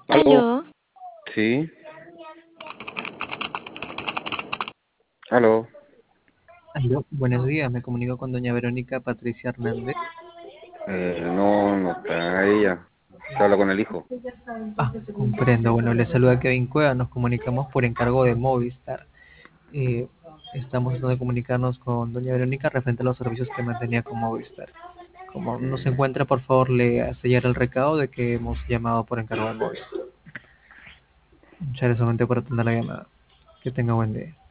Aló, Aló, sí, aló. Aló, buenos días, me comunico con doña Verónica Patricia Hernández. No, no está ella. Se habla con el hijo. Comprendo. Bueno, le saluda Kevin Cueva, nos comunicamos por encargo de Movistar. Eh, Estamos tratando de comunicarnos con doña Verónica referente a los servicios que mantenía con Movistar. Como no se Mm, encuentra, por favor, le sellar el recado de que hemos llamado por encargo de Movistar. Muchas gracias solamente por atender la llamada. Que tenga buen día.